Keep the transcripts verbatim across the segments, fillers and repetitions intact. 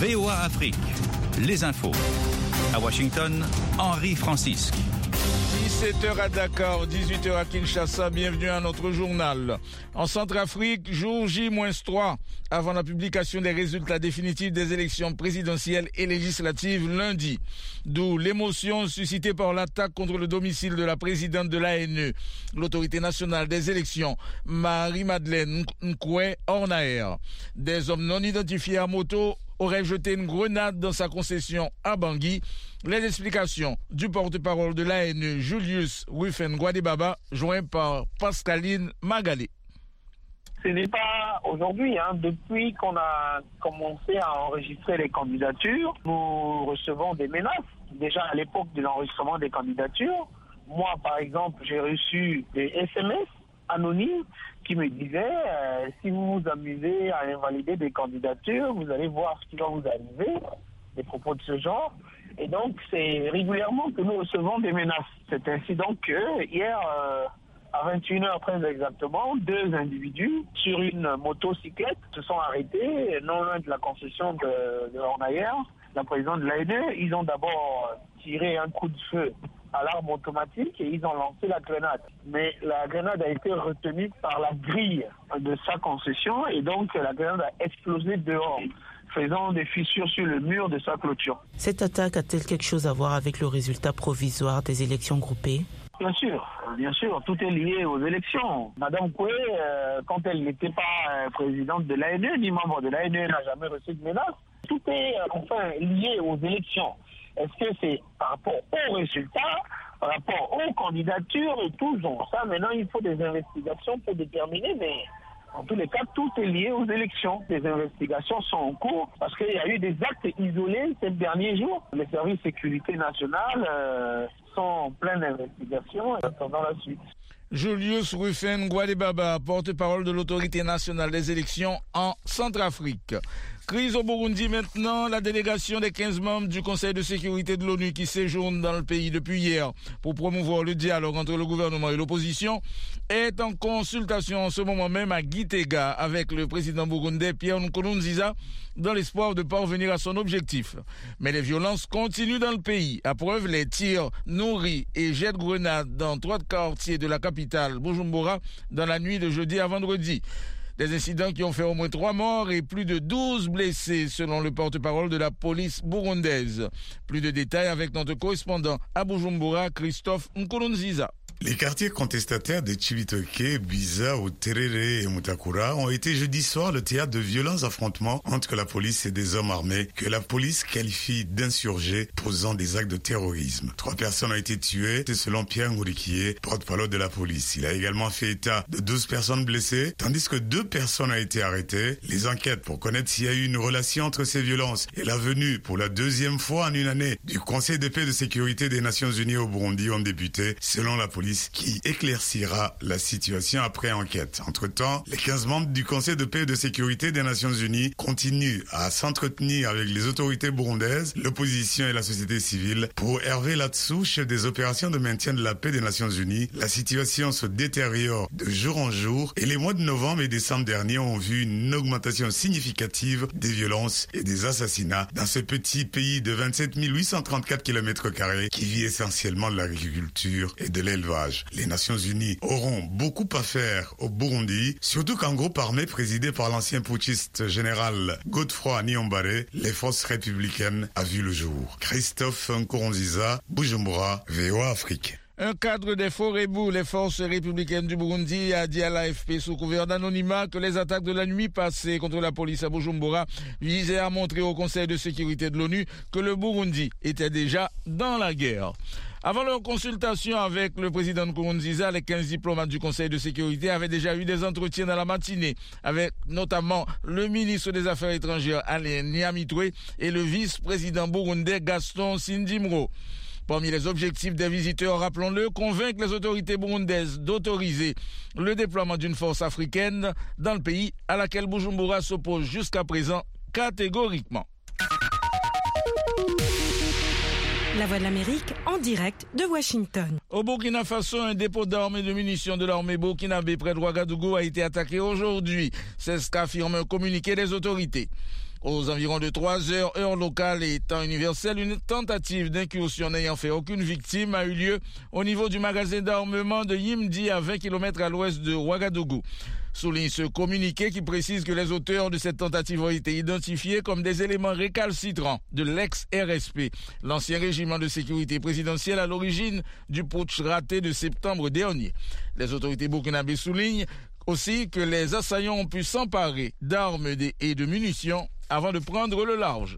V O A Afrique, les infos. À Washington, Henri Francisque. dix-sept heures à Dakar, dix-huit heures à Kinshasa, bienvenue à notre journal. En Centrafrique, jour J trois, avant la publication des résultats définitifs des élections présidentielles et législatives lundi. D'où l'émotion suscitée par l'attaque contre le domicile de la présidente de l'A N E, l'autorité nationale des élections, Marie-Madeleine Nkoué Ornaer. Des hommes non identifiés à moto aurait jeté une grenade dans sa concession à Bangui. Les explications du porte-parole de l'A N E, Julius Rufin-Gwadebaba, joint par Pascaline Magalé. Ce n'est pas aujourd'hui, hein. Depuis qu'on a commencé à enregistrer les candidatures, nous recevons des menaces. Déjà à l'époque de l'enregistrement des candidatures, moi par exemple, j'ai reçu des S M S anonymes qui me disaient euh, si vous vous amusez à invalider des candidatures, vous allez voir ce qui va vous arriver, des propos de ce genre. Et donc c'est régulièrement que nous recevons des menaces. C'est ainsi donc que hier, euh, à vingt et une heures treize exactement, deux individus sur une motocyclette se sont arrêtés non loin de la concession de, de Ornaer, la présidente de l'A N E. Ils ont d'abord tiré un coup de feu à l'arme automatique et ils ont lancé la grenade. Mais la grenade a été retenue par la grille de sa concession et donc la grenade a explosé dehors, faisant des fissures sur le mur de sa clôture. Cette attaque a-t-elle quelque chose à voir avec le résultat provisoire des élections groupées ? Bien sûr, bien sûr, tout est lié aux élections. Madame Koué, euh, quand elle n'était pas euh, présidente de l'A N E, ni membre de l'A N E, n'a jamais reçu de menace. Tout est euh, enfin lié aux élections. Est-ce que c'est par rapport aux résultats, par rapport aux candidatures et tout genre ça? Maintenant, il faut des investigations pour déterminer, mais en tous les cas, tout est lié aux élections. Les investigations sont en cours parce qu'il y a eu des actes isolés ces derniers jours. Les services de sécurité nationale euh, sont en pleine investigation et attendant la suite. Julius Rufin-Gwadebaba, porte-parole de l'autorité nationale des élections en Centrafrique. Crise au Burundi maintenant, la délégation des quinze membres du Conseil de sécurité de l'ONU qui séjournent dans le pays depuis hier pour promouvoir le dialogue entre le gouvernement et l'opposition est en consultation en ce moment même à Gitega avec le président burundais Pierre Nkurunziza dans l'espoir de parvenir à son objectif. Mais les violences continuent dans le pays. À preuve, les tirs nourris et jets de grenades dans trois quartiers de la capitale, Bujumbura, dans la nuit de jeudi à vendredi. Des incidents qui ont fait au moins trois morts et plus de douze blessés, selon le porte-parole de la police burundaise. Plus de détails avec notre correspondant à Bujumbura, Christophe Nkurunziza. Les quartiers contestataires de Chibitoke, Biza, Terere et Mutakura ont été jeudi soir le théâtre de violents affrontements entre la police et des hommes armés que la police qualifie d'insurgés posant des actes de terrorisme. Trois personnes ont été tuées, c'est selon Pierre Ngourikié, porte-parole de la police. Il a également fait état de douze personnes blessées, tandis que deux personnes ont été arrêtées. Les enquêtes pour connaître s'il y a eu une relation entre ces violences et la venue pour la deuxième fois en une année du Conseil de paix et de sécurité des Nations Unies au Burundi ont débuté, selon la police, qui éclaircira la situation après enquête. Entre-temps, les quinze membres du Conseil de paix et de sécurité des Nations Unies continuent à s'entretenir avec les autorités burundaises, l'opposition et la société civile. Pour Hervé Latsou, chef des opérations de maintien de la paix des Nations Unies, la situation se détériore de jour en jour et les mois de novembre et décembre derniers ont vu une augmentation significative des violences et des assassinats dans ce petit pays de vingt-sept mille huit cent trente-quatre kilomètres carrés qui vit essentiellement de l'agriculture et de l'élevage. Les Nations Unies auront beaucoup à faire au Burundi, surtout qu'un groupe armé présidé par l'ancien putschiste général Godefroy Niyombare, les forces républicaines, a vu le jour. Christophe Nkurunziza, Bujumbura, V O A Afrique. Un cadre des Forebu, les forces républicaines du Burundi, a dit à l'A F P sous couvert d'anonymat que les attaques de la nuit passée contre la police à Bujumbura visaient à montrer au Conseil de sécurité de l'ONU que le Burundi était déjà dans la guerre. Avant leur consultation avec le président Nkurunziza, les quinze diplomates du Conseil de sécurité avaient déjà eu des entretiens dans la matinée avec notamment le ministre des Affaires étrangères Alain Nyamitwe et le vice-président burundais Gaston Sindimro. Parmi les objectifs des visiteurs, rappelons-le, convaincre les autorités burundaises d'autoriser le déploiement d'une force africaine dans le pays à laquelle Bujumbura s'oppose jusqu'à présent catégoriquement. La Voix de l'Amérique en direct de Washington. Au Burkina Faso, un dépôt d'armes et de munitions de l'armée burkinabé près de Ouagadougou a été attaqué aujourd'hui. C'est ce qu'affirme un communiqué des autorités. Aux environs de trois heures, heure locale et temps universel, une tentative d'incursion n'ayant fait aucune victime a eu lieu au niveau du magasin d'armement de Yimdi à vingt kilomètres à l'ouest de Ouagadougou. Souligne ce communiqué qui précise que les auteurs de cette tentative ont été identifiés comme des éléments récalcitrants de l'ex-R S P, l'ancien régiment de sécurité présidentielle à l'origine du putsch raté de septembre dernier. Les autorités burkinabées soulignent aussi que les assaillants ont pu s'emparer d'armes et de munitions avant de prendre le large.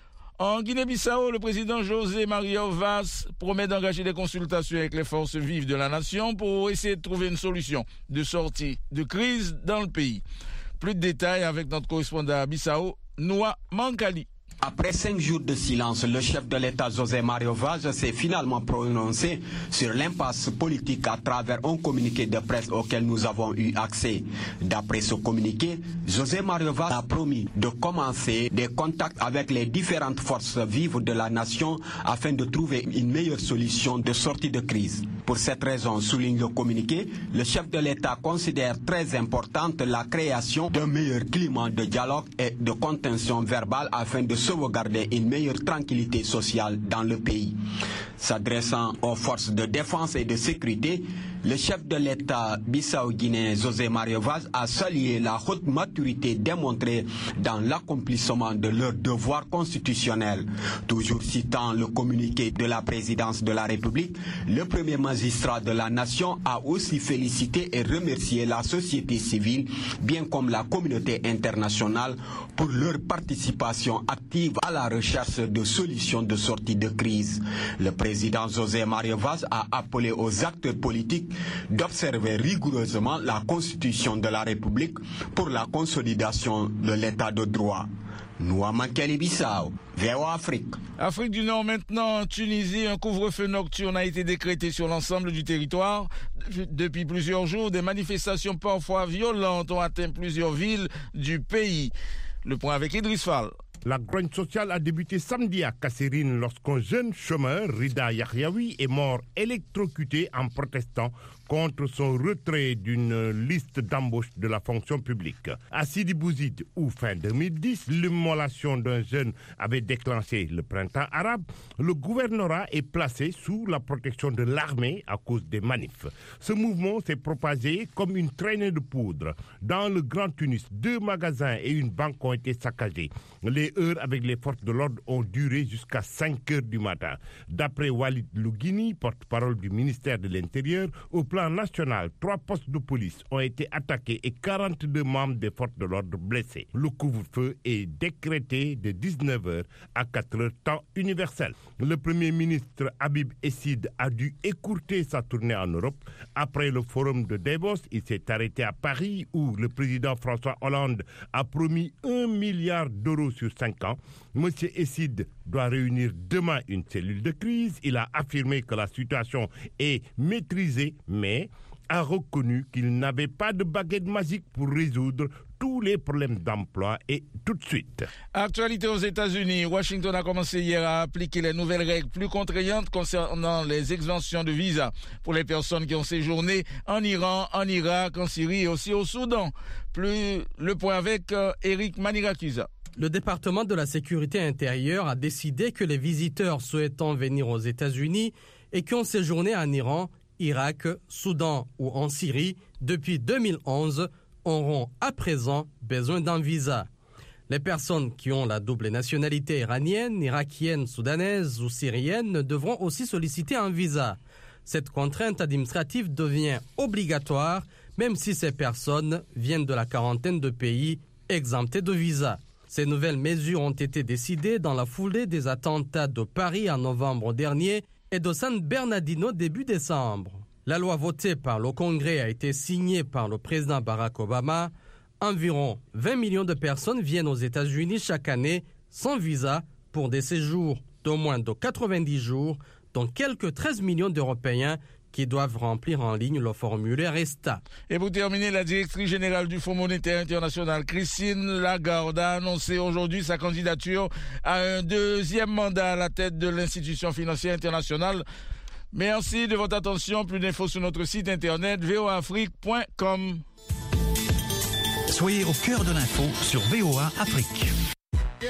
En Guinée-Bissau, le président José Mario Vaz promet d'engager des consultations avec les forces vives de la nation pour essayer de trouver une solution de sortie de crise dans le pays. Plus de détails avec notre correspondant à Bissau, Noah Mankali. Après cinq jours de silence, le chef de l'État José Mario Vaz s'est finalement prononcé sur l'impasse politique à travers un communiqué de presse auquel nous avons eu accès. D'après ce communiqué, José Mario Vaz a promis de commencer des contacts avec les différentes forces vives de la nation afin de trouver une meilleure solution de sortie de crise. Pour cette raison, souligne le communiqué, le chef de l'État considère très importante la création d'un meilleur climat de dialogue et de contention verbale afin de sauvegarder une meilleure tranquillité sociale dans le pays. S'adressant aux forces de défense et de sécurité, le chef de l'État bissau-guinéen José Mario Vaz a salué la haute maturité démontrée dans l'accomplissement de leurs devoirs constitutionnels. Toujours citant le communiqué de la présidence de la République, le premier magistrat de la nation a aussi félicité et remercié la société civile, bien comme la communauté internationale, pour leur participation active à la recherche de solutions de sortie de crise. Le président José Mario Vaz a appelé aux acteurs politiques d'observer rigoureusement la Constitution de la République pour la consolidation de l'état de droit. Nouamankeli Bissau, V O A Afrique. Afrique du Nord maintenant, en Tunisie, un couvre-feu nocturne a été décrété sur l'ensemble du territoire. Depuis plusieurs jours, des manifestations parfois violentes ont atteint plusieurs villes du pays. Le point avec Idriss Fall. La grogne sociale a débuté samedi à Kasserine lorsqu'un jeune chômeur, Rida Yahyaoui, est mort électrocuté en protestant contre son retrait d'une liste d'embauche de la fonction publique. À Sidi Bouzid, où fin deux mille dix, l'immolation d'un jeune avait déclenché le printemps arabe, le gouvernorat est placé sous la protection de l'armée à cause des manifs. Ce mouvement s'est propagé comme une traînée de poudre. Dans le Grand Tunis, deux magasins et une banque ont été saccagés. Les heures avec les forces de l'ordre ont duré jusqu'à cinq heures du matin. D'après Walid Louguini, porte-parole du ministère de l'Intérieur, au plan national, trois postes de police ont été attaqués et quarante-deux membres des forces de l'ordre blessés. Le couvre-feu est décrété de dix-neuf heures à quatre heures temps universel. Le Premier ministre Habib Essid a dû écourter sa tournée en Europe. Après le forum de Davos, il s'est arrêté à Paris où le président François Hollande a promis un milliard d'euros sur cinq ans. Monsieur Essid doit réunir demain une cellule de crise. Il a affirmé que la situation est maîtrisée, mais a reconnu qu'il n'avait pas de baguette magique pour résoudre tous les problèmes d'emploi et tout de suite. Actualité aux États-Unis. Washington a commencé hier à appliquer les nouvelles règles plus contraignantes concernant les exemptions de visa pour les personnes qui ont séjourné en Iran, en Irak, en Syrie et aussi au Soudan. Plus le point avec euh, Eric Manirakiza. Le département de la sécurité intérieure a décidé que les visiteurs souhaitant venir aux États-Unis et qui ont séjourné en Iran, Irak, Soudan ou en Syrie depuis deux mille onze auront à présent besoin d'un visa. Les personnes qui ont la double nationalité iranienne, irakienne, soudanaise ou syrienne devront aussi solliciter un visa. Cette contrainte administrative devient obligatoire même si ces personnes viennent de la quarantaine de pays exemptés de visa. Ces nouvelles mesures ont été décidées dans la foulée des attentats de Paris en novembre dernier et de San Bernardino début décembre. La loi votée par le Congrès a été signée par le président Barack Obama. Environ vingt millions de personnes viennent aux États-Unis chaque année sans visa pour des séjours d'au moins de quatre-vingt-dix jours, dont quelques treize millions d'Européens qui doivent remplir en ligne le formulaire ESTA. Et pour terminer, la directrice générale du Fonds monétaire international, Christine Lagarde, a annoncé aujourd'hui sa candidature à un deuxième mandat à la tête de l'institution financière internationale. Merci de votre attention. Plus d'infos sur notre site internet v o a afrique point com. Soyez au cœur de l'info sur V O A Afrique.